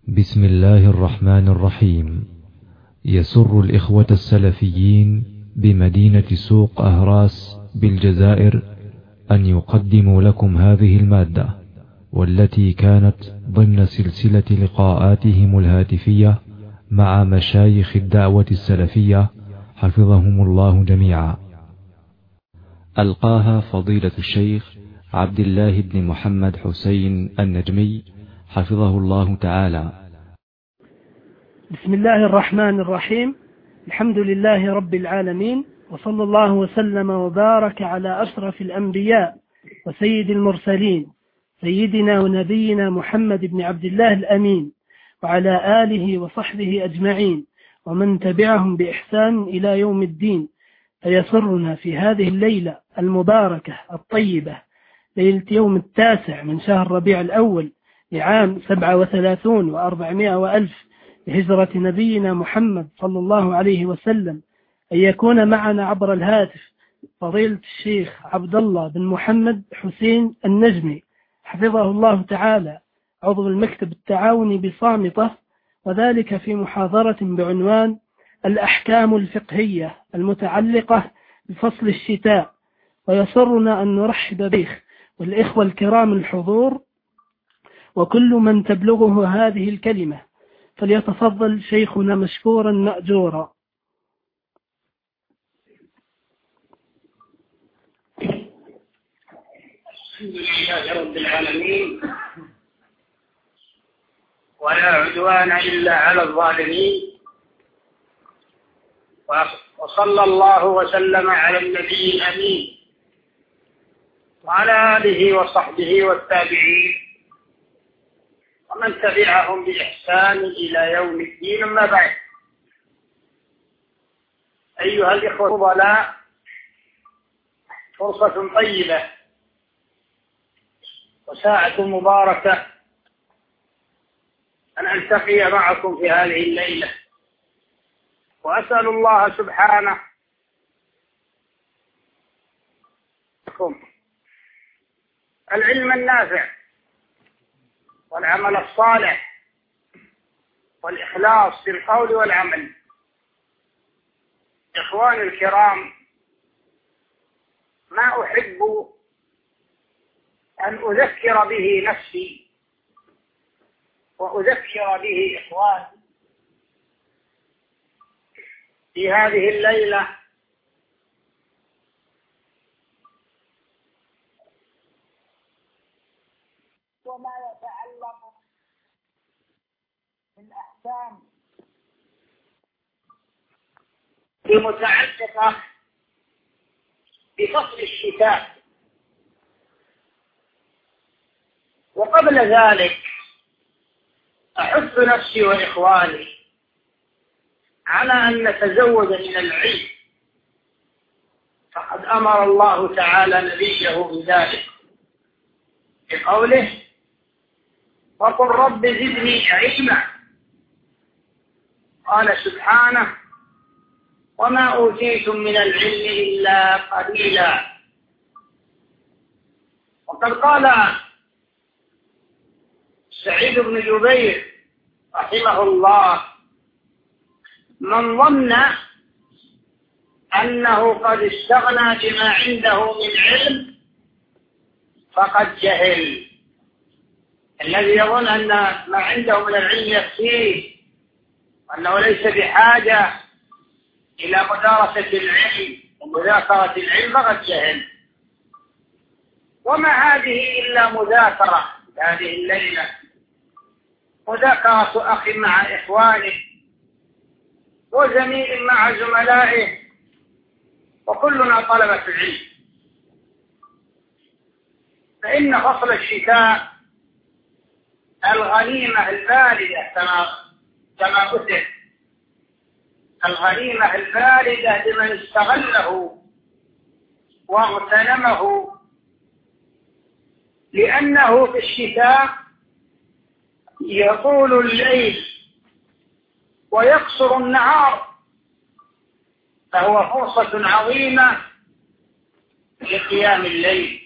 بسم الله الرحمن الرحيم. يسر الإخوة السلفيين بمدينة سوق أهراس بالجزائر أن يقدموا لكم هذه المادة، والتي كانت ضمن سلسلة لقاءاتهم الهاتفية مع مشايخ الدعوة السلفية حفظهم الله جميعا. ألقاها فضيلة الشيخ عبد الله بن محمد حسين النجمي حفظه الله تعالى. بسم الله الرحمن الرحيم. الحمد لله رب العالمين، وصلى الله وسلم وبارك على أشرف الأنبياء وسيد المرسلين سيدنا ونبينا محمد بن عبد الله الأمين، وعلى آله وصحبه أجمعين ومن تبعهم بإحسان إلى يوم الدين. فيسرنا في هذه الليلة المباركة الطيبة، ليلة يوم 9 من شهر ربيع الأول لعام 37 و400 وألف بهجرة نبينا محمد صلى الله عليه وسلم، أن يكون معنا عبر الهاتف فضيلة الشيخ عبد الله بن محمد حسين النجمي حفظه الله تعالى، عضو المكتب التعاوني بصامتة، وذلك في محاضرة بعنوان الأحكام الفقهية المتعلقة بفصل الشتاء. ويسرنا أن نرحب به والإخوة الكرام الحضور وكل من تبلغه هذه الكلمة، فليتفضل شيخنا مشكورا مأجورا. الحمد لله رب العالمين، ولا عدوان إلا على الظالمين، وصلى الله وسلم على النبي الأمين وعلى آله وصحبه والتابعين ومن تبعهم بإحسان إلى يوم الدين. أما بعد، أيها الإخوة الفضلاء، فرصة طيبة وساعة مباركة أن ألتقي معكم في هذه الليلة، وأسأل الله سبحانه العلم النافع والعمل الصالح والإخلاص في القول والعمل. إخواني الكرام، ما أحب أن أذكر به نفسي وأذكر به إخواني في هذه الليلة وما يتعلق بالأحكام المتعلقة بفصل الشتاء. وقبل ذلك أحث نفسي وإخواني على أن نتزود من العلم، فقد أمر الله تعالى نبيه بذلك بقوله: وقل رب زدني علما. قال سبحانه: وما أوتيتم من العلم إلا قليلا. وقد قال سعيد بن جبير رحمه الله: من ظن أنه قد استغنى بما عنده من علم فقد جهل. الذي يظن أن ما عنده من العلم يكفيه وأنه ليس بحاجة إلى مدارسة العلم ومذاكرة العلم فقد جهل. وما هذه إلا مذاكرة هذه الليلة، مذاكرة أخ مع إخوانه وزميل مع زملائه، وكلنا طلبة العلم. فإن فصل الشتاء الغنيمة الباردة كما قلت، الغنيمة الباردة لمن استغله واغتنمه، لأنه في الشتاء يطول الليل ويقصر النهار، فهو فرصة عظيمة لقيام الليل.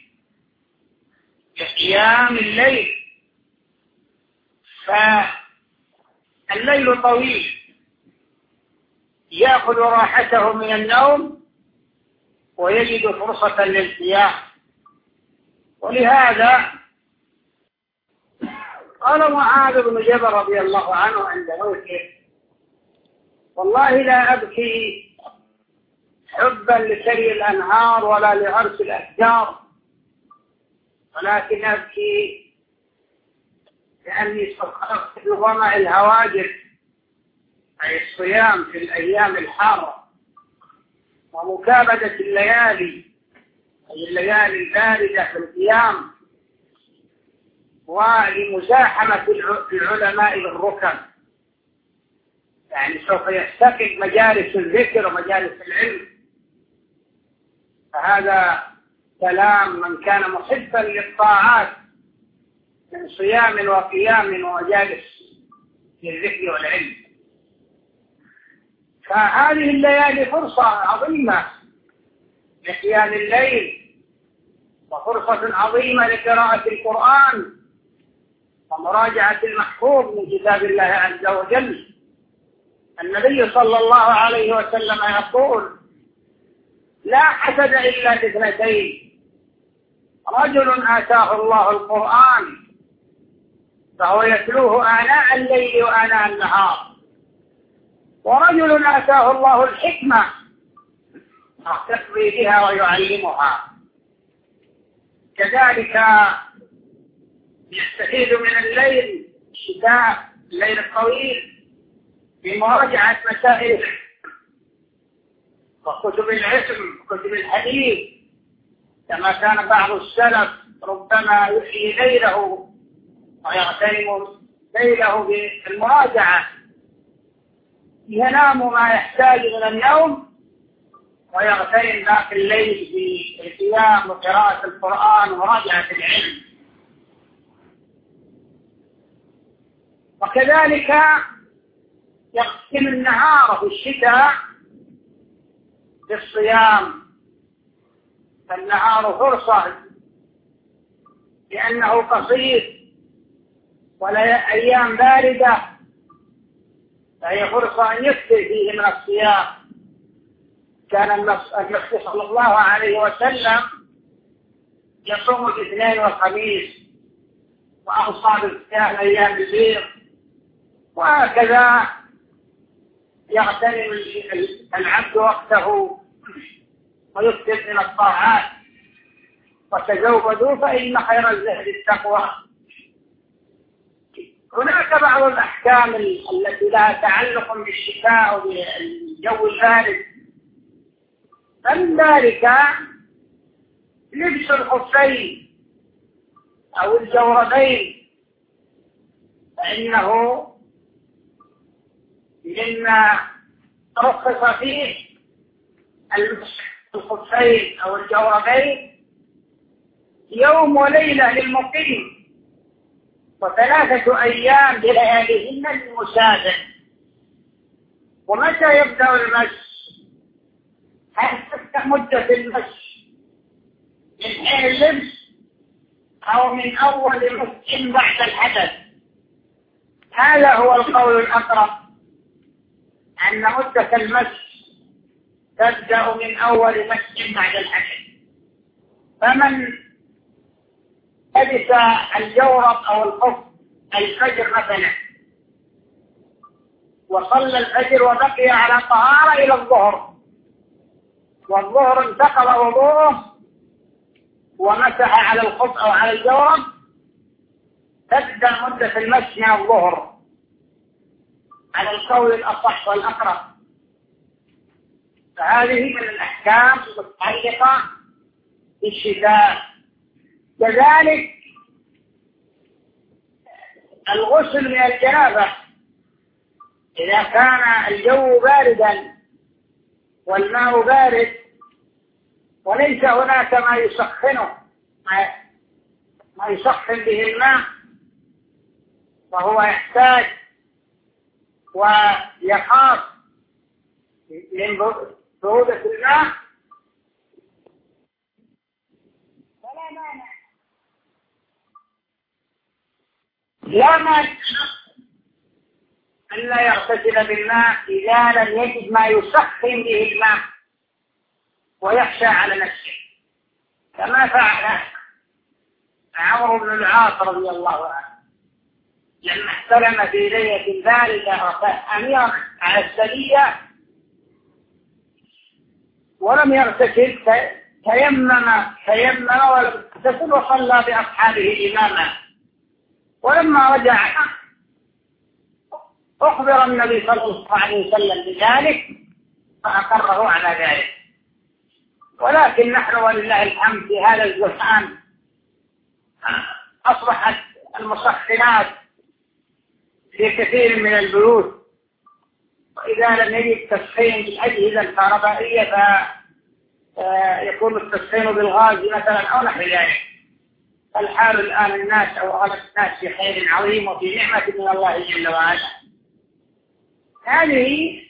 الليل طويل يأخذ راحته من النوم ويجد فرصة للقيام. ولهذا قال معاذ بن جبل رضي الله عنه عند موته: والله لا أبكي حبا لسري الأنهار ولا لغرس الأشجار، ولكن أبكي لأني سقطت في ظمأ الهواجر، أي الصيام في الأيام الحارة، ومكابدة الليالي أي الليالي الباردة في القيام، ولمزاحمة العلماء بالركب، يعني سوف يفتقد مجالس الذكر ومجالس العلم. فهذا كلام من كان محبا للطاعات من صيام وقيام ومجالس للذكر والعلم. فهذه الليالي فرصة عظيمة لقيام الليل، وفرصة عظيمة لقراءة القرآن ومراجعة المحفوظ من كتاب الله عز وجل. النبي صلى الله عليه وسلم يقول: لا حسد إلا باثنتين: رجل آتاه الله القرآن فهو يتلوه آناء الليل وآناء النهار، ورجل آتاه الله الحكمة يقتدي بها ويعلمها. كذلك يستفيد من الليل الشتاء الليل الطويل بمراجعة مسائل وكتب العلم وكتب الحديث، كما كان بعض السلف ربما يحيي ليله ويغتنم ليله بالمراجعة، ينام ما يحتاج من النوم ويغتنم باقي الليل بالقيام وقراءة القرآن ومراجعة العلم. وكذلك يقسم النهار في الشتاء بالصيام، فالنهار فرصة لأنه قصير ولا أيام باردة، فهي فرصة أن يكثر فيه من الصيام. كان النبي صلى الله عليه وسلم يصوم الاثنين والخميس، وأوصى بالصيام أيام البيض، وهكذا يغتنم العبد وقته ويكثر من الطاعات. وتزودوا فإن خير الزهد التقوى. هناك بعض الأحكام التي لها تعلق بالشتاء وبالجو البارد، فمن ذلك لبس الخفين أو الجوربين، فإنه مما رخص فيه الخفين أو الجوربين يوم وليلة للمقيم، وثلاثة أيام بلياليهن للمسافر. ومتى يبدأ المس؟ هل تبدأ مدة المس من حين اللبس أو من أول مس بعد الحدث؟ هذا هو القول الأقرب، أن مدة المس تبدأ من أول مس بعد الحدث. فمن لبس الجورب أو الخف الفجر مثلا وصلى الفجر وبقي على طهارة إلى الظهر، والظهر انتقل وضوءه ومسح على الخف أو على الجورب، تبدأ مدة المس من الظهر على القول الأصح والأقرب. فهذه من الأحكام المتعلقة بالشتاء. كذلك الغسل من الجنابة إذا كان الجو باردا والماء بارد وليس هناك ما يسخنه، ما يسخن به الماء، وهو يحتاج ويخاف من برودة الماء، لا مانع أن ألا يغتسل بالماء إذا لم يجد ما يسخن به الماء ويخشى على نفسه، كما فعل عمرو بن العاص رضي الله عنه لما احتلم في ليلة باردة وكان أميرا على السرية ولم يغتسل، تيمم ولم يغتسل وصلى بأصحابه إماما. ولما رجع أخبر النبي صلى الله عليه وسلم بذلك فأقره على ذلك. ولكن نحن ولله الحمد في هذا الزمان أصبحت المسخنات في كثير من البيوت، وإذا لم يجد تسخين بالأجهزة الكهربائية فيكون التسخين بالغاز مثلا أو نحو ذلك. فالحال الآن الناس أو أغلب الناس في خير عظيم وفي نعمة من الله جل وعلا. هذه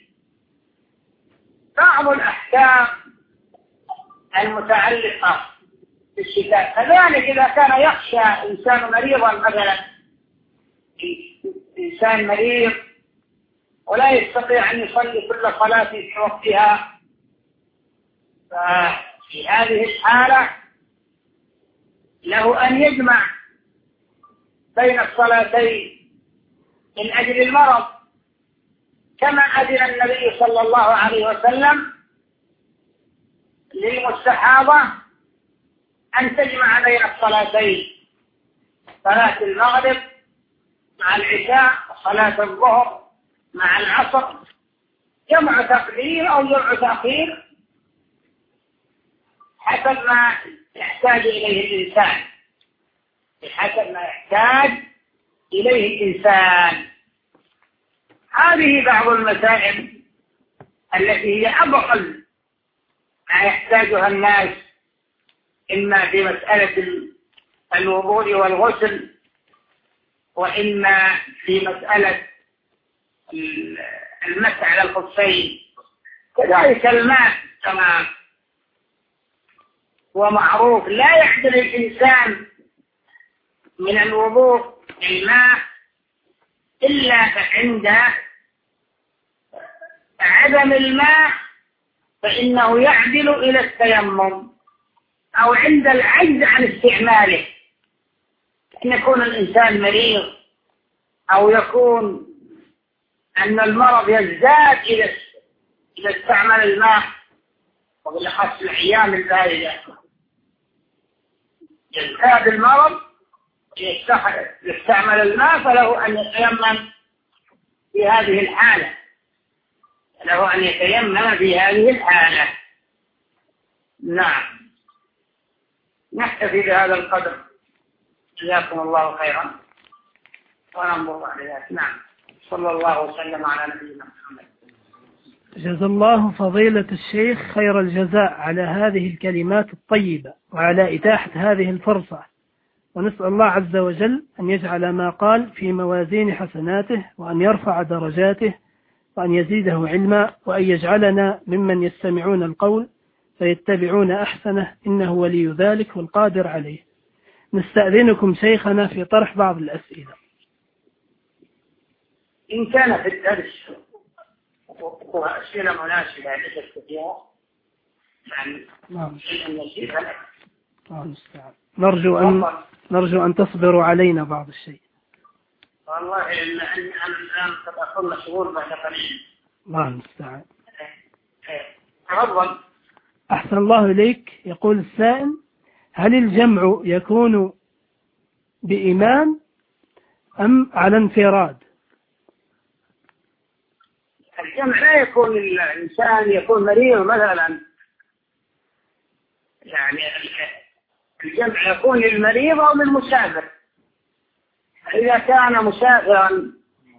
بعض الأحكام المتعلقة بالشتاء. كذلك إذا كان يخشى إنسان مريضا مثلا، إنسان مريض ولا يستطيع أن يصلي كل صلاة في وقتها، ففي هذه الحالة له أن يجمع بين الصلاتين من أجل المرض، كما أذن النبي صلى الله عليه وسلم للمستحاضة أن تجمع بين الصلاتين، صلاة المغرب مع العشاء وصلاة الظهر مع العصر، جمع تقديم أو جمع تأخير حسب ما يحتاج إليه الإنسان، بحسب ما يحتاج إليه الإنسان. هذه بعض المسائل التي هي أبخل ما يحتاجها الناس، إما في مسألة الوضوء والغسل، وإما في مسألة المسح على الخفين. كذلك الماء كما هو معروف، لا يحضر الإنسان من الوضوء الماء إلا عند عدم الماء فإنه يعدل إلى التيمم، أو عند العجز عن استعماله، أن يكون الإنسان مريض أو يكون أن المرض يزداد إذا استعمل الماء، وبالأخص الأيام الباردة يزداد المرض يستعمل الماء، فله أن يتيمم في هذه الحالة، له أن يتيمم في هذه الحالة. نعم، نكتفي بهذا القدر، جزاكم الله خيرا وننظر على ذلك. نعم، صلى الله وسلم على نبينا محمد. جزا الله فضيلة الشيخ خير الجزاء على هذه الكلمات الطيبة وعلى إتاحة هذه الفرصة، ونسأل الله عز وجل أن يجعل ما قال في موازين حسناته، وأن يرفع درجاته، وأن يزيده علما، وأن يجعلنا ممن يستمعون القول فيتبعون أحسنه، إنه ولي ذلك والقادر عليه. نستأذنكم شيخنا في طرح بعض الأسئلة إن كان في الدرس وأسئلة مناسبة لتلك فيها، يعني نجيبها لك. نرجو أن تصبروا علينا بعض الشيء. والله إن الآن قد أكون مشغول بعد قليل. الله المستعان. تفضل. أحسن الله إليك. يقول السائل: هل الجمع يكون بإمام أم على انفراد؟ الجمع لا يكون الإنسان يكون مريض مثلا، يعني الجمع يكون للمريض أو للمسافر. إذا كان مسافرا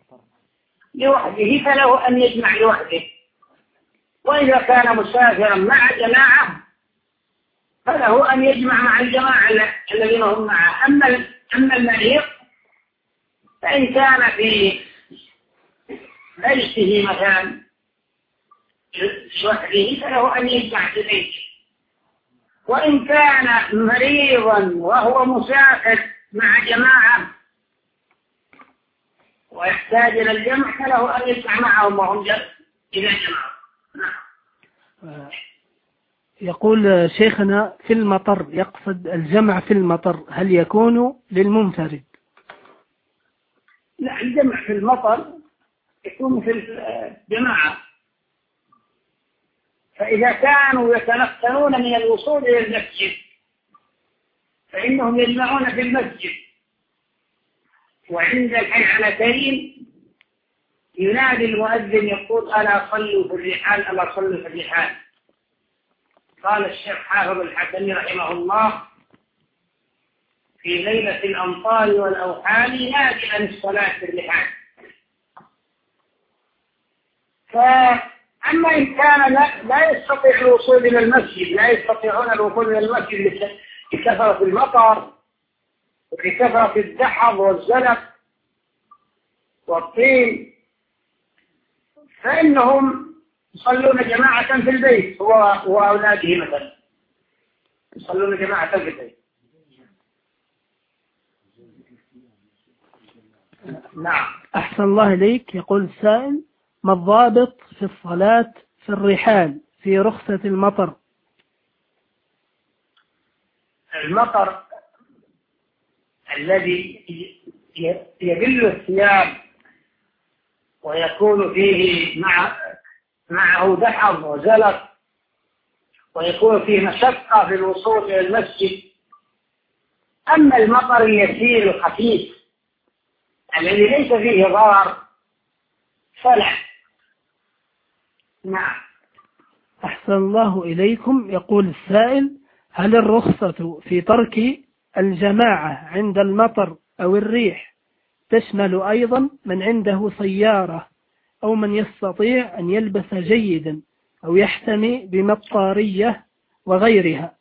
لوحده فله أن يجمع لوحده، وإذا كان مسافرا مع جماعة فله أن يجمع مع الجماعة الذين هم معه. أما المريض فإن كان في بيته مثلا لوحده فله أن يجمع في بيته، وإن كان مريضا وهو مسافر مع جماعة ويحتاج إلى الجمع فله أن يجمع معهم وهم إذا جمعوا. يقول شيخنا في المطر، يقصد الجمع في المطر، هل يكون للمنفرد؟ لا، الجمع في المطر يكون في الجماعة. فإذا كانوا يتمكنون من الوصول إلى المسجد فإنهم يجمعون في المسجد، وعند الحيعلتين ينادي المؤذن يقول ألا صلوا في الرحال، ألا صلوا في الرحال. قال الشيخ حافظ الحكمي رحمه الله في ليلة الأمطار والأوحال نادي عن الصلاة في الرحال. فأما إن كان لا يستطيع الوصول إلى المسجد، لا يستطيعون الوصول إلى المسجد لكثرة المطر ولكثرة الدحض والزلق والطين، فإنهم يصلون جماعة في البيت وأولاده مثلا، يصلون جماعة في البيت. نعم. أحسن الله إليك. يقول السائل: ما الضابط في الصلاة في الرحال في رخصة المطر؟ المطر الذي يبل الثياب ويكون فيه معه دحض وزلق ويكون فيه مشقة في الوصول إلى المسجد. أما المطر اليسير الخفيف الذي ليس فيه ضرر فلا. نعم. أحسن الله إليكم. يقول السائل: هل الرخصة في ترك الجماعة عند المطر أو الريح تشمل أيضا من عنده سيارة أو من يستطيع أن يلبس جيدا أو يحتمي بمطارية وغيرها؟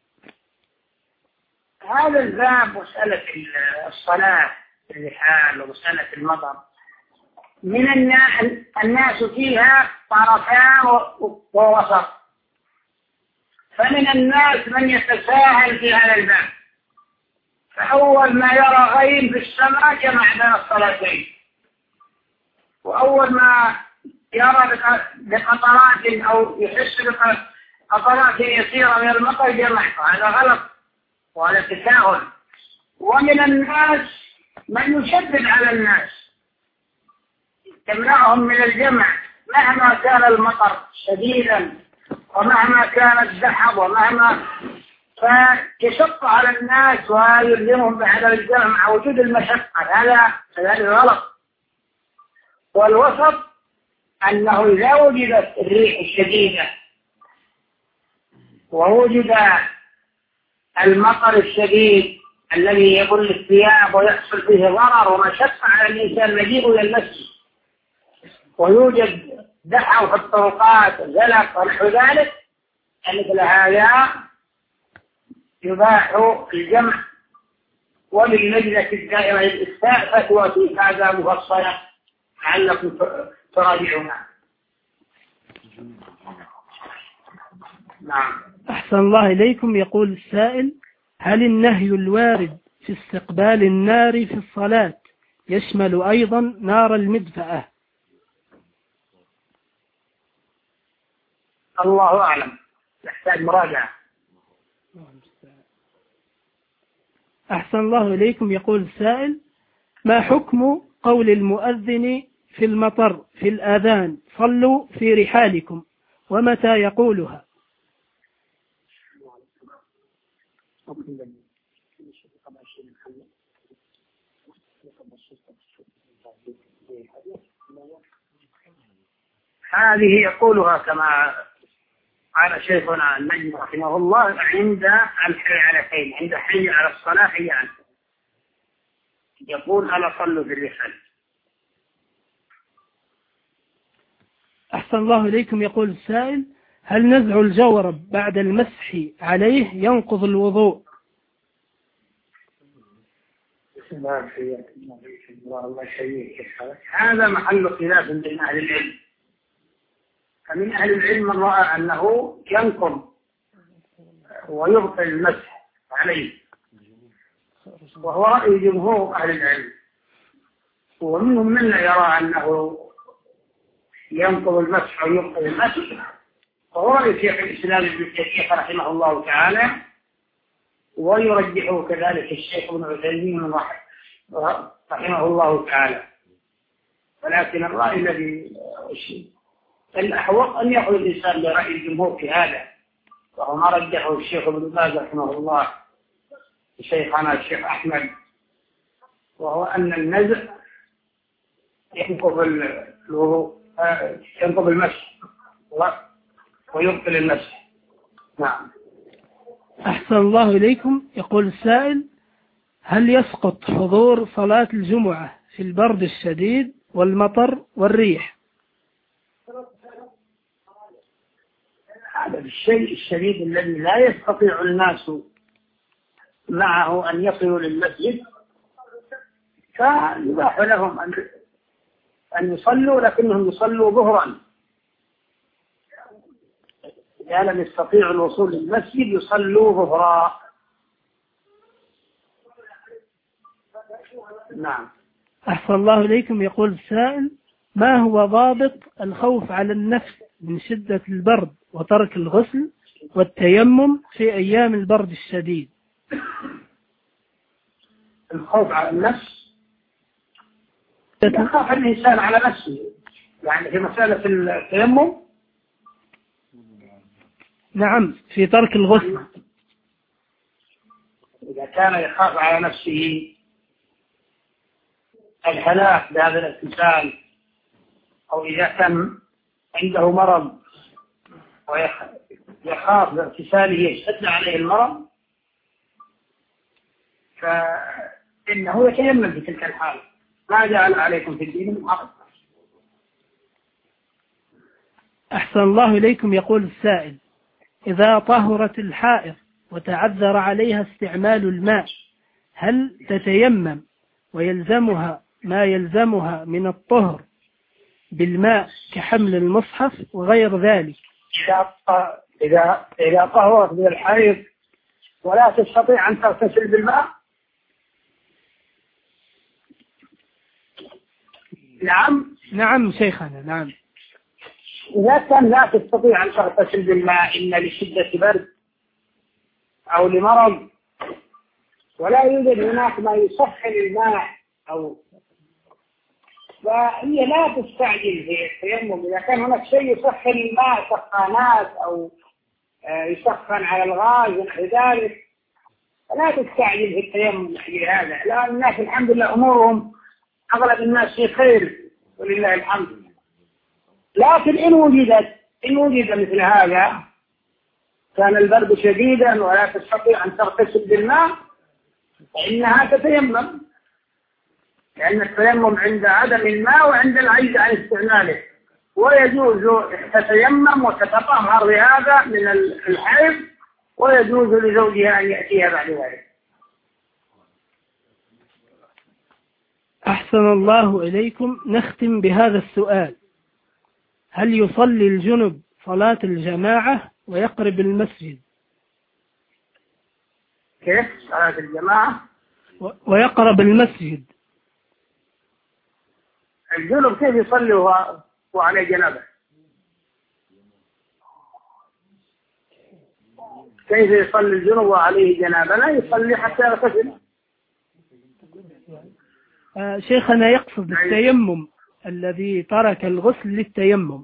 هذا الباب مسألة الصلاة في الرحال ومسألة المطر من الناس فيها طرفان ووسط. فمن الناس من يتساهل في هذا الباب، فأول ما يرى غيم في السماء جمع بين الصلاتين، وأول ما يرى بقطرات أو يحس بقطرات يسيرة من المطر جمع. هذا غلط وهذا تساهل. ومن الناس من يشدد على الناس تمنعهم من الجمع مهما كان المطر شديدا ومهما كان الدحض ومهما، فيشق على الناس ويلزمهم بهذا الجمع مع وجود المشقة. هذا غلط. والوسط أنه إذا وجدت الريح الشديدة ووجد المطر الشديد الذي يبل الثياب ويحصل فيه ضرر ومشقة على الإنسان مجيء إلى المسجد، ويوجد دحض في الطرقات زلق ونحو ذلك، مثل هذا يباح الجمع. وللجنة الدائرة للإفتاء فتوى في هذا مفصلة لعلكم تراجعونها. نعم. أحسن الله إليكم. يقول السائل: هل النهي الوارد في استقبال النار في الصلاة يشمل أيضا نار المدفأة؟ الله أعلم، يحتاج مراجعة. أحسن الله إليكم. يقول السائل: ما حكم قول المؤذن في المطر في الآذان صلوا في رحالكم، ومتى يقولها؟ هذه يقولها كما قال شيخنا النجم رحمه الله عند الحيعلتين، عند حي على الصلاة حي على، يقول ألا صلوا في الرحال. أحسن الله إليكم. يقول السائل: هل نزع الجورب بعد المسح عليه ينقض الوضوء؟ هذا محل خلاف بين أهل العلم. فمن أهل العلم من رأى أنه ينقض ويبطل المسح عليه، وهو رأي جمهور أهل العلم. ومنهم من لا يرى أنه ينقض المسح أو يبطل المسح، وهو شيخ الإسلام ابن تيمية رحمه الله تعالى، ويرجحه كذلك الشيخ ابن عثيمين رحمه الله تعالى. ولكن الرأي الذي الأحوط أن يأخذ الإنسان برأي الجمهور في هذا، وهو ما رجحه الشيخ ابن باز رحمه الله شيخنا الشيخ أحمد، وهو أن النزع ينقض الوضوء، ينقض المسح ويبطل المسح. نعم. أحسن الله إليكم. يقول السائل: هل يسقط حضور صلاة الجمعة في البرد الشديد والمطر والريح؟ هذا الشيء الشديد الذي لا يستطيع الناس معه أن يصلوا للمسجد، فيباح لهم أن يصلوا، لكنهم يصلوا ظهرا. إذا لم يستطيعوا الوصول للمسجد يصلوا ظهرا. نعم. أحسن الله إليكم. يقول السائل: ما هو ضابط الخوف على النفس من شدة البرد وترك الغسل والتيمم في أيام البرد الشديد؟ الخوف على النفس يخاف الإنسان على نفسه، يعني في مسألة التيمم. نعم، في ترك الغسل. إذا كان يخاف على نفسه الهلاك بهذا الاغتسال، أو إذا كان عنده مرض ويخاف باغتساله يشتد عليه المرض، فإنه يتيمم في تلك الحالة. ما جعل عليكم في الدين من حرج. أحسن الله إليكم. يقول السائل: إذا طهرت الحائض وتعذر عليها استعمال الماء، هل تتيمم ويلزمها ما يلزمها من الطهر بالماء كحمل المصحف وغير ذلك؟ إذا طهرت من الحيض ولا تستطيع أن تغتسل بالماء؟ نعم شيخنا، نعم. إذا كان لا تستطيع أن تغتسل بالماء إما لشدة برد أو لمرض، ولا يوجد هناك ما يسخن الماء فهي لا تستعجل في التيمم. إذا كان هناك شيء يسخن الماء، سخانات أو يسخن على الغاز ونحو ذلك، فلا تستعجل في التيمم لهذا. لا، الناس الحمد لله أمورهم أغلب الناس في خير ولله الحمد. لكن إن وجد مثل هذا، كان البرد شديدا ولا تستطيع أن تغتسل بالماء، فإنها تتيمم، لأن التيمم عند عدم الماء وعند العجز عن استعماله، ويجوز تتيمم وتتطهر بهذا من الحيض، ويجوز لزوجها أن يأتيها بعد ذلك. أحسن الله إليكم. نختم بهذا السؤال: هل يصلي الجنب صلاة الجماعة ويقرب المسجد؟ كيف صلاة الجماعة ويقرب المسجد؟ الجنب كيف يصلي وعليه جنابه؟ كيف يصلي الجنب وعليه جنابه؟ لا يصلي حتى يغتسل. شيخنا يقصد التيمم الذي ترك الغسل للتيمم.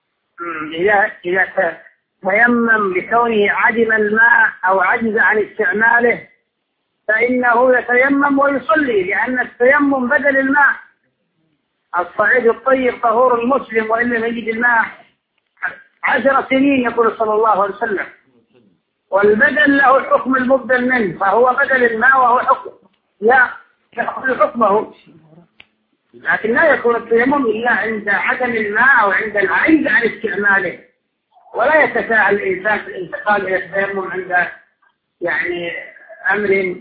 إذا تيمم لكونه عدم الماء أو عجز عن استعماله، فإنه يتيمم ويصلي، لأن التيمم بدل الماء. الصعيد الطيب طهور المسلم وإن لم يجد الماء 10 سنين، يقول صلى الله عليه وسلم، والبدل له حكم المبدل منه، فهو بدل الماء وهو حكم لا يأخذ حكمه. لكن لا يكون التيمم إلا عند عدم الماء أو عند العجز عن استعماله، ولا يتساهل الإنسان في الانتقال إلى التيمم عند يعني أمر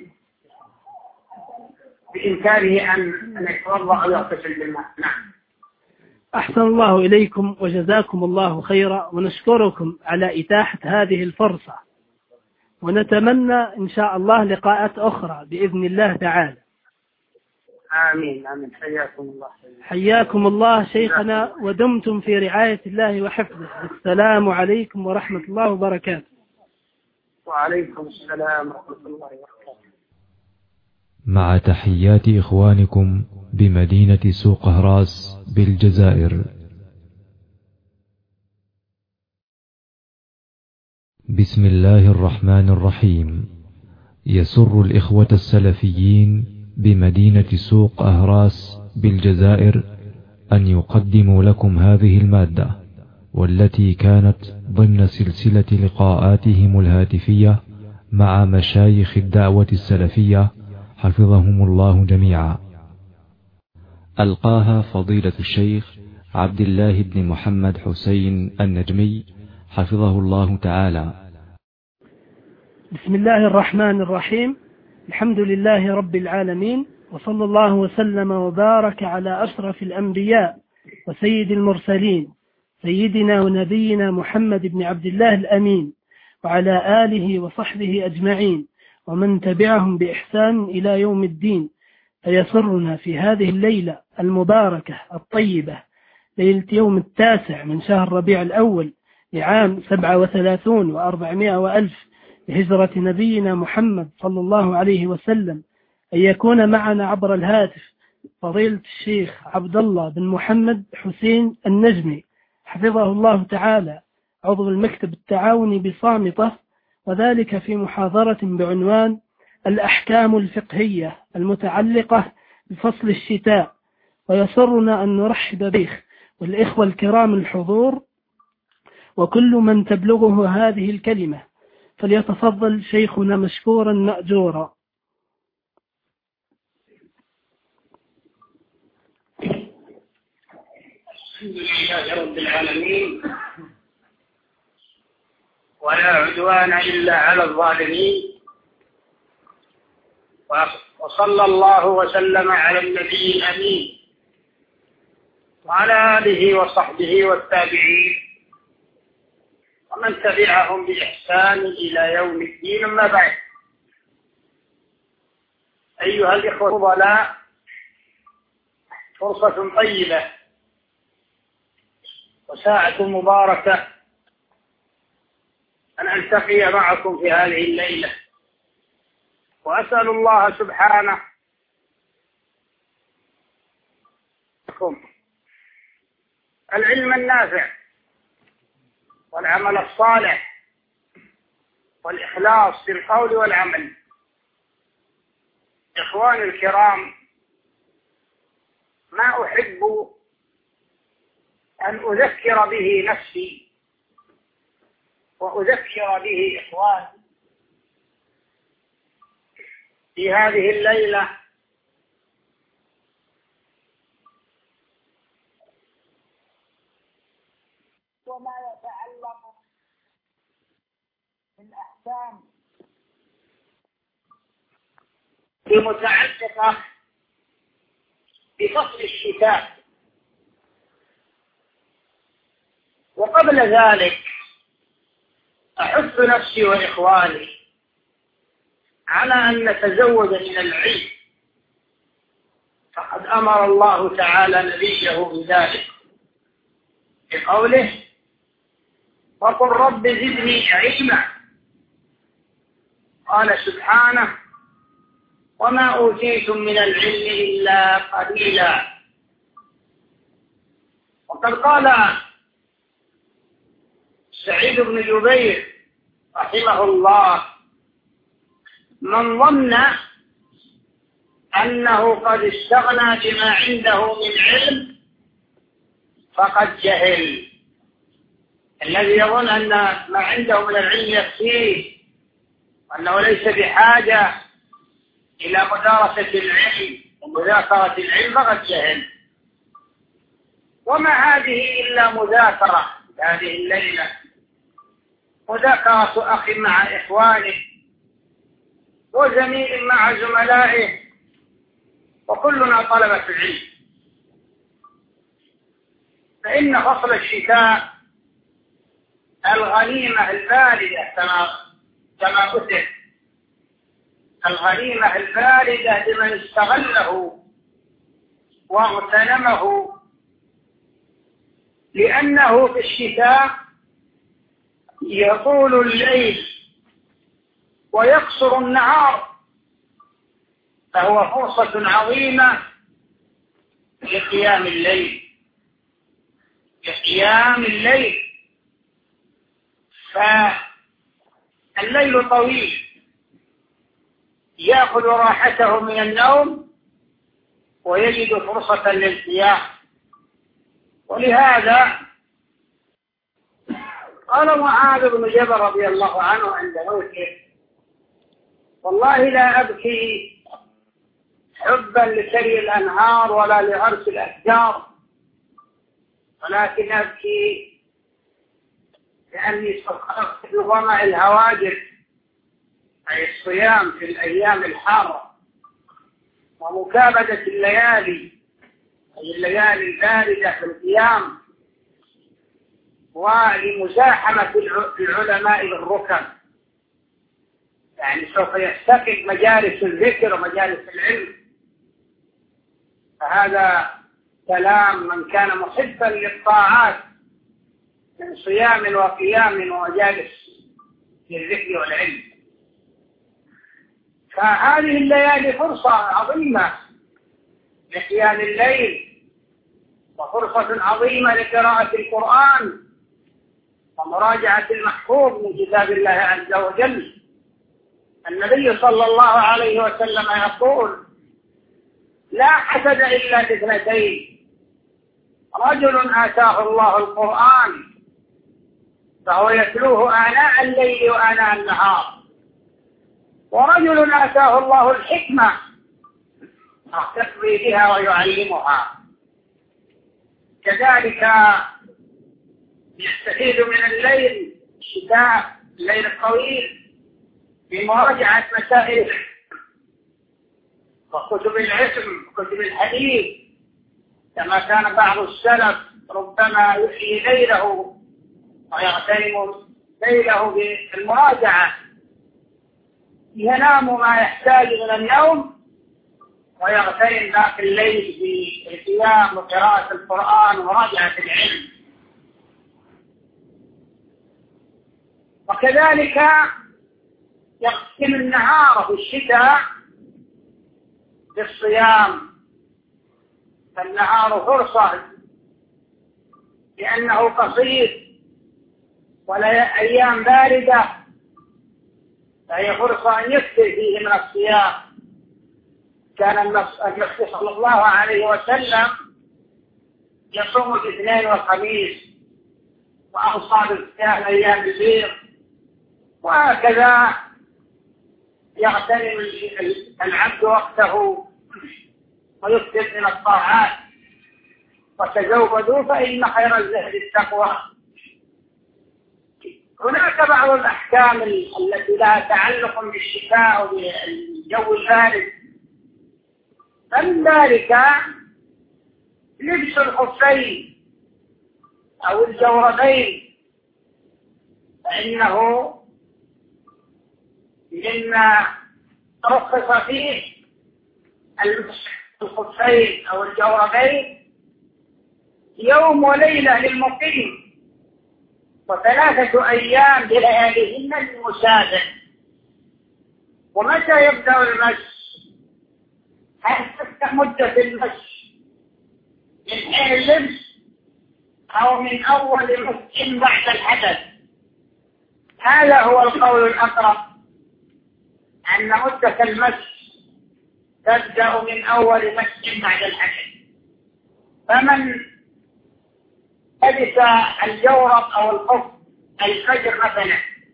بإمكانه أن يتوضأ أو يغتسل بالماء. نعم. أحسن الله إليكم وجزاكم الله خيرا، ونشكركم على إتاحة هذه الفرصة، ونتمنى إن شاء الله لقاءات أخرى بإذن الله تعالى. آمين آمين. حياكم الله. حياكم الله شيخنا، ودمتم في رعاية الله وحفظه. السلام عليكم ورحمة الله وبركاته. وعليكم السلام ورحمة الله وبركاته. مع تحيات إخوانكم بمدينة سوق هراس بالجزائر. بسم الله الرحمن الرحيم. يسر الإخوة السلفيين بمدينة سوق أهراس بالجزائر أن يقدموا لكم هذه المادة، والتي كانت ضمن سلسلة لقاءاتهم الهاتفية مع مشايخ الدعوة السلفية حفظهم الله جميعا. ألقاها فضيلة الشيخ عبد الله بن محمد حسين النجمي حفظه الله تعالى. بسم الله الرحمن الرحيم. الحمد لله رب العالمين، وصلى الله وسلم وبارك على أشرف الأنبياء وسيد المرسلين سيدنا ونبينا محمد بن عبد الله الأمين، وعلى آله وصحبه أجمعين، ومن تبعهم بإحسان إلى يوم الدين. فيسرنا في هذه الليلة المباركة الطيبة، ليلة يوم 9 من شهر ربيع الأول لعام 37 و400 وألف بهجرة نبينا محمد صلى الله عليه وسلم، أن يكون معنا عبر الهاتف فضيلة الشيخ عبد الله بن محمد حسين النجمي حفظه الله تعالى، عضو المكتب التعاوني بصامتة، وذلك في محاضرة بعنوان الأحكام الفقهية المتعلقة بفصل الشتاء. ويسرنا أن نرحب به والإخوة الكرام الحضور وكل من تبلغه هذه الكلمة، فليتفضل شيخنا مشكورا مأجورا. الحمد لله رب العالمين، ولا عدوان إلا على الظالمين، وصلى الله وسلم على النبي الأمين وعلى آله وصحبه والتابعين ومن تبعهم بإحسان إلى يوم الدين. أما بعد، أيها الإخوة الفضلاء، فرصة طيبة وساعة مباركة أن ألتقي معكم في هذه الليلة، وأسأل الله سبحانه العلم النافع والعمل الصالح والإخلاص في القول والعمل. إخواني الكرام، ما أحب أن أذكر به نفسي وأذكر به إخواني في هذه الليلة وما يتعلق بالأحكام المتعلقة بفصل الشتاء. وقبل ذلك أحث نفسي وإخواني على أن نتزود من العلم، فقد أمر الله تعالى نبيه بذلك بقوله: وقل رب زدني علما. قال سبحانه: وما أوتيتم من العلم إلا قليلا. وقد قال سعيد بن جبير رحمه الله: من ظن أنه قد استغنى بما عنده من علم فقد جهل. الذي يظن أن ما عنده من العلم يكفيه وأنه ليس بحاجة إلى مدارسة العلم ومذاكرة العلم فقد جهل. وما هذه إلا مذاكرة هذه الليلة، مذاكرة أخ مع إخوانه وزميل مع زملائه، وكلنا طلبة العلم. فإن فصل الشتاء الغنيمة الباردة كما قلت، الغنيمة الباردة لمن استغله واغتنمه، لأنه في الشتاء يطول الليل ويقصر النهار، فهو فرصة عظيمة لقيام الليل. فالليل طويل، يأخذ راحته من النوم ويجد فرصة للقيام. ولهذا قال معاذ بن جبل رضي الله عنه عند موته: والله لا أبكي حبا لسري الأنهار ولا لغرس الأشجار، ولكن أبكي لأني استخرجت بظمأ الهواجر، أي الصيام في الأيام الحارة، ومكابدة الليالي، أي الليالي الباردة في القيام، ولمزاحمة العلماء بالركب، يعني سوف يفتقد مجالس الذكر ومجالس العلم. فهذا كلام من كان محبا للطاعات من صيام وقيام ومجالس للذكر والعلم. فهذه الليالي فرصة عظيمة لقيام الليل، وفرصة عظيمة لقراءة القرآن ومراجعة المحفوظ من كتاب الله عز وجل. النبي صلى الله عليه وسلم يقول: لا حسد إلا باثنتين: رجل آتاه الله القرآن فهو يتلوه آناء الليل وآناء النهار، ورجل آتاه الله الحكمة يقضي بها ويعلمها. كذلك يستفيد من الليل الشتاء، الليل الطويل، بمراجعة مسائل وكتب العلم وكتب الحديث، كما كان بعض السلف ربما يحيي ليله ويغتنم ليله بالمراجعة، ينام ما يحتاج من النوم ويغتنم باقي الليل بالقيام وقراءة القرآن ومراجعة العلم. وكذلك يقسم النهار في الشتاء بالصيام، فالنهار فرصة لأنه قصير ولا أيام باردة، فهي فرصة أن يكثر فيه من الصيام. كان النبي صلى الله عليه وسلم يصوم الاثنين والخميس، وأوصى بالصيام أيام البيض، وهكذا يغتنم العبد وقته ويكثر من الطاعات. وتزودوا فإن خير الزهد التقوى. هناك بعض الأحكام التي لها تعلق بالشتاء وبالجو البارد، فمن ذلك لبس الخفين أو الجوربين، فإنه مما رخص فيه الخفين أو الجوربين يوم وليلة للمقيم، و3 أيام بلياليهن للمسافر. ومتى يبدأ المس؟ هل تبدأ مدة المس من حين اللبس أو من أول مس بعد الحدث؟ هذا هو القول الأقرب، أن مدة المس تبدأ من أول مس بعد الحدث. فمن لبس الجورب أو الخف الفجر مثلا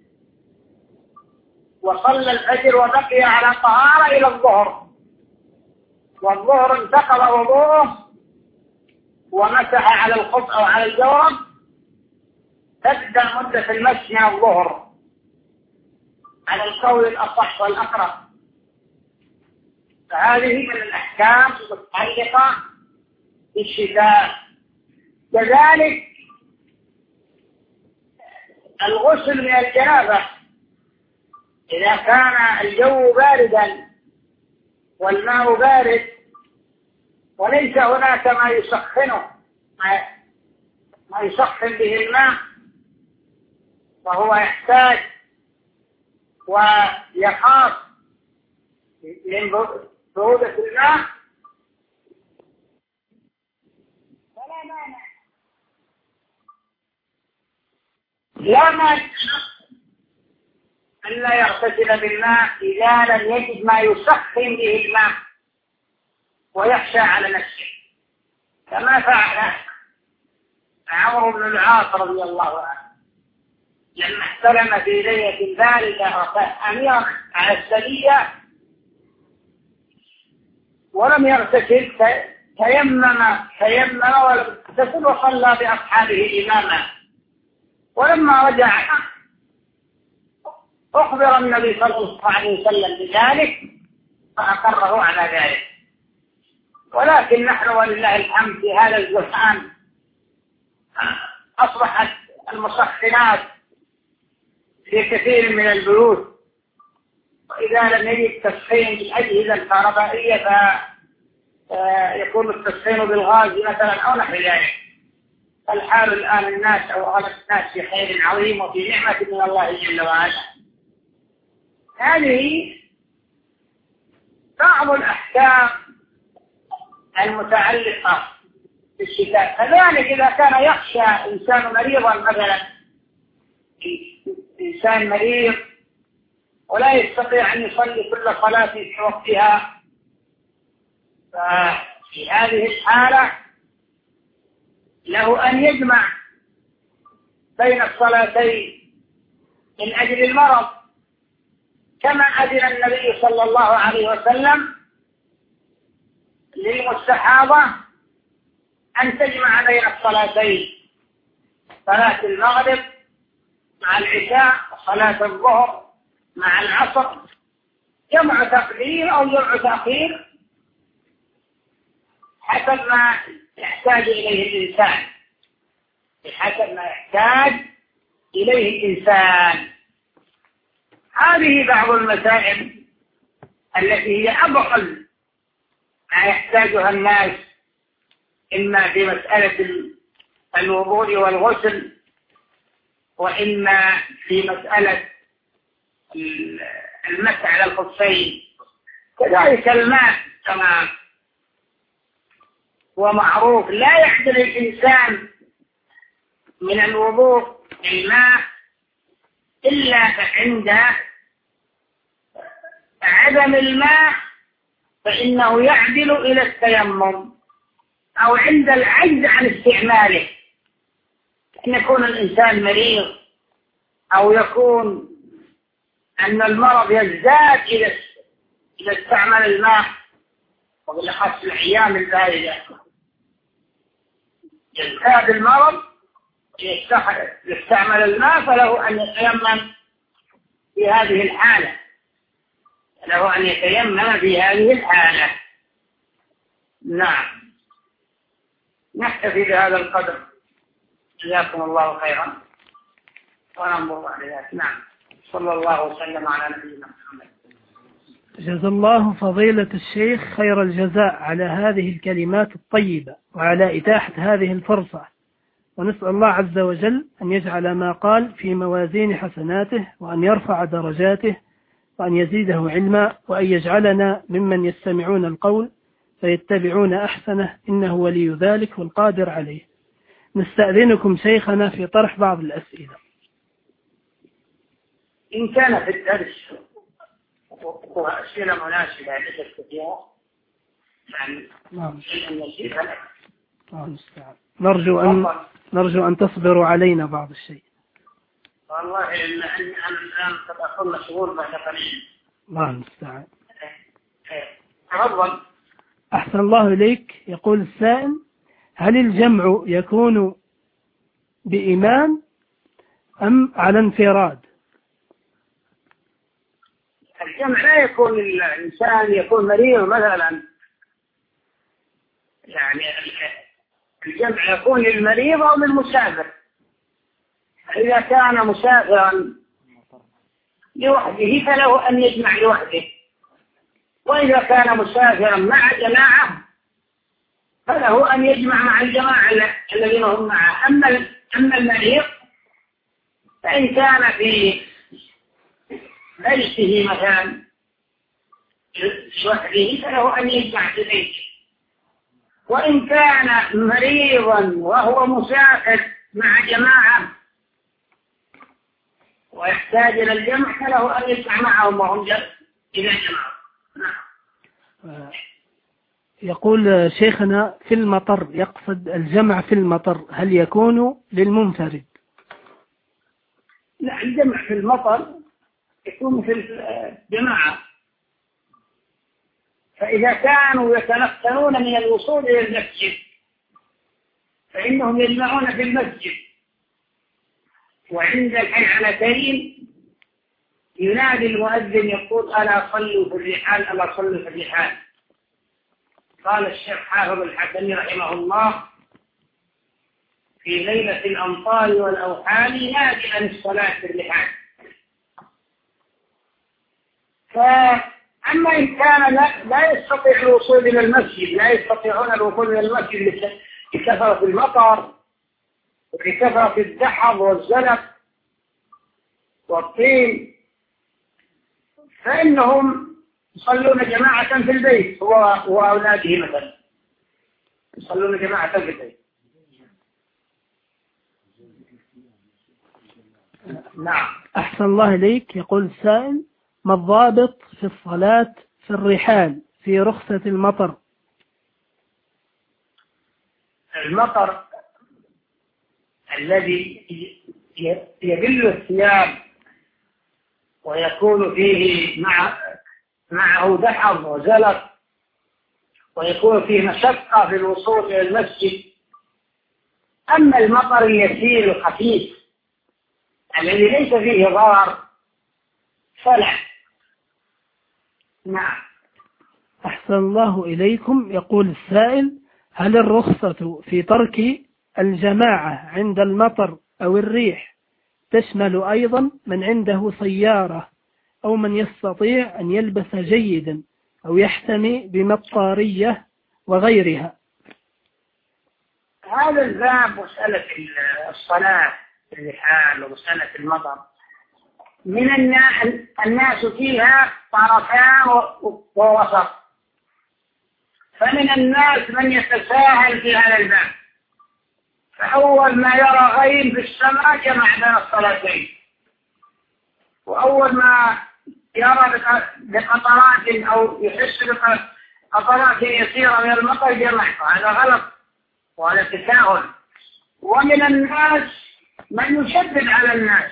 وصلى الفجر وبقي على طهارة إلى الظهر، والظهر انتقض وضوءه ومسح على الخف أو على الجورب، تبدأ مدة المس من الظهر على القول الأصح والأقرب. فهذه من الأحكام المتعلقة بالشتاء. كذلك الغسل من الجنابة، إذا كان الجو باردا والماء بارد وليس هناك ما يسخنه، ما يسخن به الماء، وهو يحتاج ويخاف من برودة الماء، فلا مانع، لا مانع أن لا يغتسل بالماء إذا لم يجد ما يسخن به الماء ويخشى على نفسه، كما فعل عمرو بن العاص رضي الله عنه لما احتلم في ليلة باردة وكان أميرا على السرية ولم يغتسل، تيمم ولم يغتسل وصلى بأصحابه إماما. ولما رجع أخبر النبي صلى الله عليه وسلم بذلك فأقره على ذلك. ولكن نحن ولله الحمد في هذا الزمان أصبحت المسخنات في كثير من البيوت، وإذا لم يجد تسخين بالأجهزة الكهربائية فيكون التسخين بالغاز مثلا أو نحو ذلك. الحال الآن الناس أو أغلب الناس في خير عظيم وفي نعمة من الله جل وعلا. هذه بعض الأحكام المتعلقة بالشتاء. كذلك إذا كان يخشى إنسان مريضا مثلا، إنسان مريض ولا يستطيع أن يصلي كل صلاة في وقتها، ففي هذه الحالة له أن يجمع بين الصلاتين من أجل المرض، كما أذن النبي صلى الله عليه وسلم للمستحاضة أن تجمع بين الصلاتين، صلاة المغرب مع العشاء وصلاة الظهر مع العصر، جمع تقديم أو جمع تأخير حسب ما يحتاج إليه الإنسان، بحسب ما يحتاج إليه الإنسان. هذه بعض المسائل التي هي أبخل ما يحتاجها الناس، إما في مسألة الوضوء والغسل، وإما في مسألة المسح على الخفين. كذلك الماء كما هو معروف، لا يحدث الإنسان من الوضوء الماء إلا عند عدم الماء، فإنه يعدل إلى التيمم، أو عند العجز عن استعماله، أن يكون الإنسان مريض أو يكون أن المرض يزداد إذا استعمل الماء، وبالأخص الأيام الباردة يزداد المرض يستعمل الماء، فله أن يتيمم في هذه الحالة، له أن يتيمم في هذه الحالة. نعم، نكتفي بهذا القدر، جزاكم الله خيرا وننظر على ذلك. نعم، صلى الله وسلم على نبينا محمد. جزا الله فضيلة الشيخ خير الجزاء على هذه الكلمات الطيبة وعلى إتاحة هذه الفرصة، ونسأل الله عز وجل أن يجعل ما قال في موازين حسناته، وأن يرفع درجاته، وأن يزيده علما، وأن يجعلنا ممن يستمعون القول فيتبعون أحسنه، إنه ولي ذلك والقادر عليه. نستأذنكم شيخنا في طرح بعض الأسئلة إن كان في الدرس وأسئلة مناسبة لك فيها، يعني نشير لك. نرجو أن تصبروا علينا بعض الشيء. والله الآن قد أكون مشغول بعد قليل. الله المستعان. تفضل. أحسن الله إليك. يقول السائل: هل الجمع يكون بإمام أم على انفراد؟ الجمع لا يكون الإنسان يكون مريض مثلا، يعني الجمع يكون للمريض أو للمسافر. إذا كان مسافرا لوحده فله أن يجمع لوحده، وإذا كان مسافرا مع جماعة فله أن يجمع مع الجماعة الذين هم معه. أما المريض فإن كان في بيته مثلا شهره فله أن يجمع في بيته. وإن كان مريضا وهو مسافر مع جماعة ويحتاج إلى الجمع فله أن يجمع معهم وهم إذا جمعوا. يقول شيخنا في المطر، يقصد الجمع في المطر، هل يكون للمنفرد؟ لا، الجمع في المطر يكون في الجماعة. فإذا كانوا يتمكنون من الوصول إلى المسجد فإنهم يجمعون في المسجد، وعند الحيعلتين ينادي المؤذن يقول ألا صلوا في الرحال، ألا صلوا في الرحال. قال الشيخ حافظ الحكمي رحمه الله في ليلة الأمطار والأوحال نادئا الصلاة في الرحال. فأما إن كان لا يستطيع الوصول إلى المسجد، لا يستطيعون الوصول إلى المسجد لكثرة المطر ولكثرة الدحض والزلق والطين، فإنهم يصلون جماعة في البيت وأولاده مثلا، يصلون جماعة في البيت. نعم. أحسن الله إليك. يقول السائل: ما الضابط في الصلاة في الرحال في رخصة المطر؟ المطر الذي يبل الثياب ويكون فيه معه دحض وزلق ويكون فيه مشقة في الوصول إلى المسجد. أما المطر اليسير الخفيف الذي ليس فيه ضرر فلا. نعم. أحسن الله إليكم. يقول السائل: هل الرخصة في ترك الجماعة عند المطر أو الريح تشمل أيضا من عنده سيارة أو من يستطيع أن يلبس جيدا أو يحتمي بمطارية وغيرها؟ هذا الباب مسألة الصلاة في الرحال ومسألة المطر من الناس فيها طرفان ووسط. فمن الناس من يتساهل في هذا الباب، فأول ما يرى غيم في السماء جمع بين الصلاتين، وأول ما يرى بقطرات أو يحس بقطرات يسيرة من المطر جمع. هذا غلط وهذا تساهل. ومن الناس من يشدد على الناس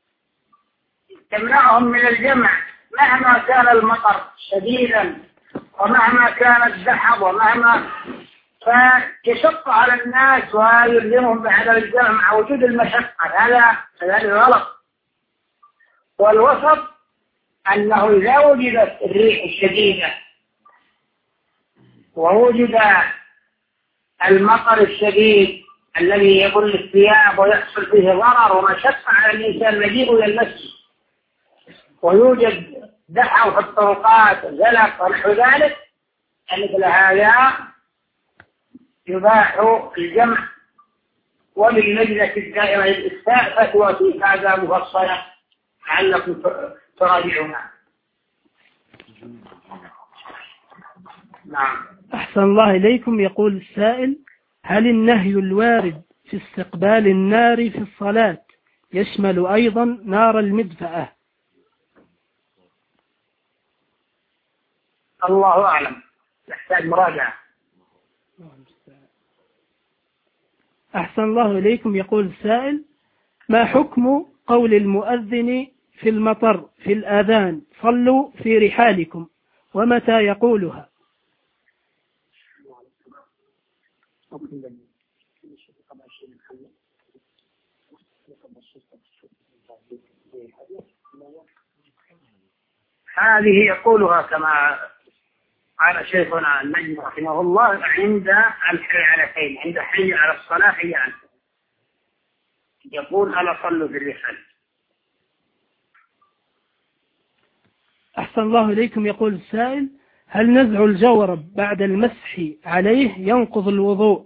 تمنعهم من الجمع مهما كان المطر شديدا ومهما كان الدحض ومهما، فيشق على الناس ويلزمهم بعدم الجمع مع وجود المشقة. هذا غلط. والوسط أنه إذا وجدت الريح الشديدة ووجد المطر الشديد الذي يبل الثياب ويحصل فيه ضرر ومشقة على الإنسان المجيء إلى المسجد، ويوجد دحى في الطرقات وزلق ونحو ذلك، مثل هذا يباح الجمع. وللجنة الدائرة للإفتاء فتوى في هذا مفصلة لعلكم تراجعونها. نعم. أحسن الله إليكم. يقول السائل: هل النهي الوارد في استقبال النار في الصلاة يشمل أيضا نار المدفأة؟ الله أعلم، يحتاج مراجعة. أحسن الله إليكم. يقول السائل: ما حكم قول المؤذن في المطر في الآذان صلوا في رحالكم، ومتى يقولها؟ هذه يقولها كما قال شيخنا النجم رحمه الله عند الحيعلتين، عند حي على الصلاة حي على الفلاح، يقول ألا صلوا في الرحال. أحسن الله إليكم. يقول السائل: هل نزع الجورب بعد المسح عليه ينقض الوضوء؟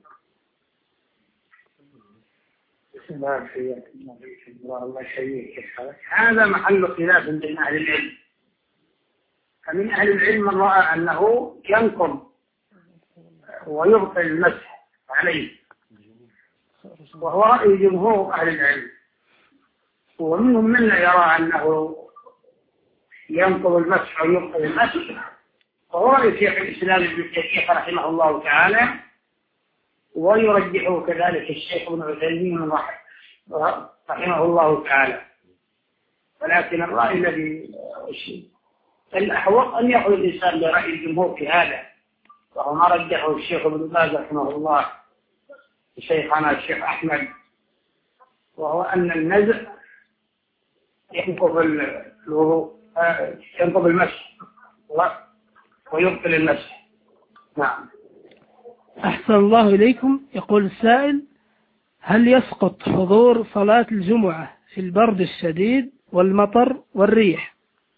هذا محل خلاف بين أهل العلم. فمن أهل العلم من رأى أنه ينقض ويبطل المسح عليه، وهو رأي جمهور أهل العلم. ومنهم من لا يرى أنه ينقض المسح أو يبطل المسح، وهو رأي شيخ الإسلام ابن تيمية رحمه الله تعالى، ويرجحه كذلك الشيخ ابن عثيمين رحمه الله تعالى. ولكن الرأي الذي الأحوط أن يأخذ الإنسان برأي الجمهور في هذا، وهو ما رجحه الشيخ ابن باز رحمه الله شيخنا الشيخ أحمد، وهو أن النزع ينقض الوضوء، ينقض المسح ويبطل المسح. نعم. أحسن الله إليكم. يقول السائل: هل يسقط حضور صلاة الجمعة في البرد الشديد والمطر والريح؟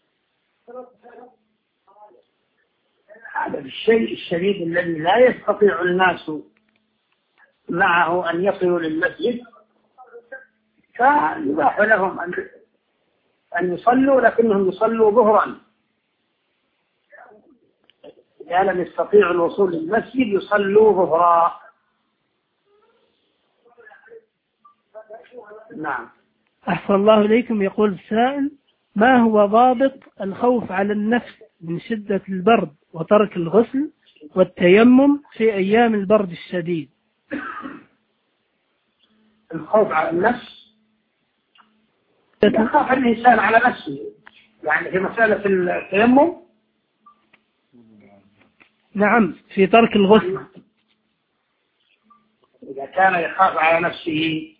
هذا الشيء الشديد الذي لا يستطيع الناس معه أن يصلوا للمسجد، فيباح لهم أن يصلوا، لكنهم يصلوا ظهرا. إذا لم يستطيعوا الوصول للمسجد يصلوا ظهرا. نعم. أحسن الله إليكم. يقول السائل: ما هو ضابط الخوف على النفس من شدة البرد وترك الغسل والتيمم في أيام البرد الشديد؟ الخوف على النفس، يخاف الإنسان على نفسه، يعني في مسألة التيمم. نعم، في ترك الغسل. إذا كان يخاف على نفسه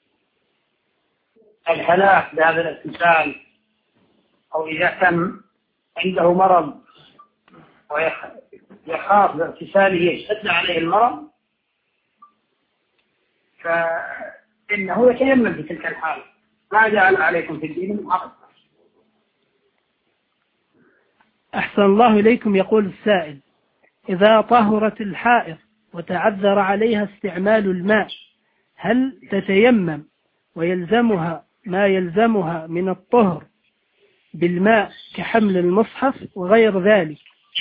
الهلاك بهذا الاغتسال، أو إذا كان عنده مرض ويخاف باغتساله يشتد عليه المرض، فإنه يتيمم في تلك الحالة. ما جعل عليكم في الدين من حرج. أحسن الله إليكم. يقول السائل: إذا طهرت الحائض وتعذر عليها استعمال الماء، هل تتيمم ويلزمها ما يلزمها من الطهر بالماء كحمل المصحف وغير ذلك؟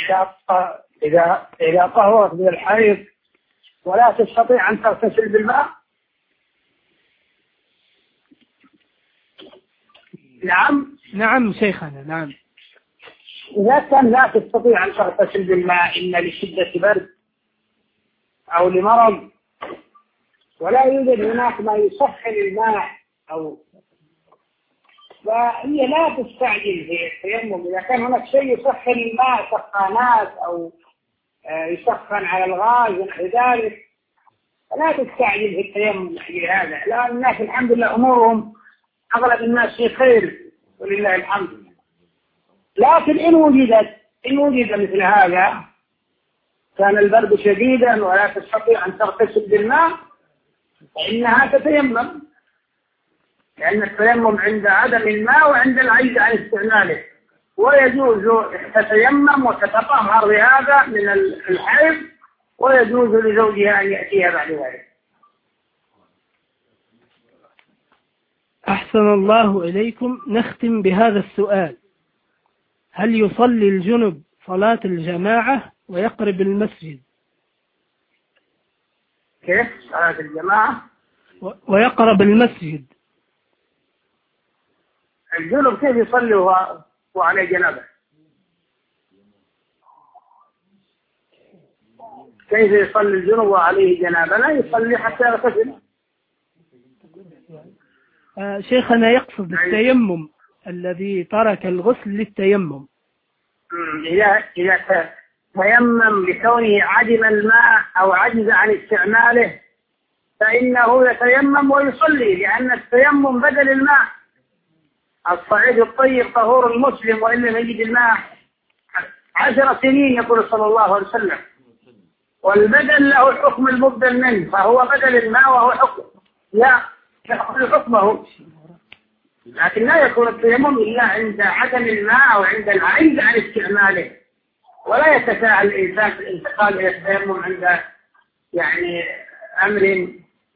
إذا طهرت من الحيض ولا تستطيع أن تغتسل بالماء؟ نعم شيخنا. نعم. إذا كان لا تستطيع أن تغتسل بالماء إلا لشدة برد أو لمرض، ولا يوجد هناك ما يسخن الماء فهي لا تستعجل في التيمم. إذا كان هناك شيء يسخن الماء، سخانات أو يسخن على الغاز ونحو ذلك، فلا تستعجل في التيمم لهذا. لأن الناس الحمد لله أمورهم أغلب الناس في خير ولله الحمد. لكن إن وجد مثل هذا، كان البرد شديدا ولا تستطيع أن تغتسل بالماء، فإنها تتيمم، لأن التيمم عند عدم الماء وعند العجز عن استعماله. ويجوز تتيمم وتتطهر بهذا من الحيض، ويجوز لزوجها أن يأتيها بعد ذلك. أحسن الله إليكم. نختم بهذا السؤال: هل يصلي الجنب صلاة الجماعة ويقرب المسجد؟ كيف صلاة الجماعة ويقرب المسجد؟ الجنب كيف يصلي وعليه جنابه؟ كيف يصلي الجنب وعليه جنابه؟ لا يصلي حتى يغتسل. شيخنا يقصد التيمم الذي ترك الغسل للتيمم. إذا تيمم لكونه عدم الماء أو عجز عن استعماله، فإنه يتيمم ويصلي، لأن التيمم بدل الماء. الصعيد الطيب طهور المسلم وإن لم يجد الماء 10 سنين، يقول صلى الله عليه وسلم. والبدل له حكم المبدل منه، فهو بدل الماء وهو حكم يأخذ حكمه. لكن لا يكون التيمم إلا عند عدم الماء أو عند العجز عن استعماله. ولا يتساهل الإنسان في الانتقال إلى التيمم عند يعني أمر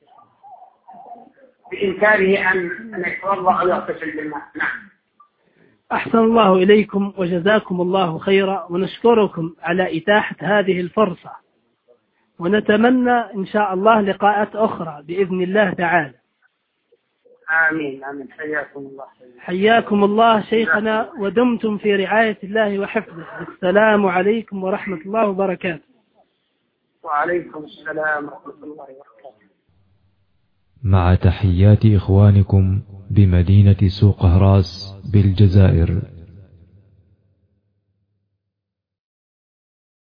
بإمكانه أن يتوضأ أو يغتسل بالماء. نعم. أحسن الله إليكم وجزاكم الله خيرا، ونشكركم على إتاحة هذه الفرصة، ونتمنى إن شاء الله لقاءات أخرى بإذن الله تعالى. آمين آمين. حياكم الله. حياكم الله شيخنا، ودمتم في رعاية الله وحفظه. السلام عليكم ورحمة الله وبركاته. وعليكم السلام ورحمة الله وبركاته. مع تحيات إخوانكم بمدينة سوق هراس بالجزائر.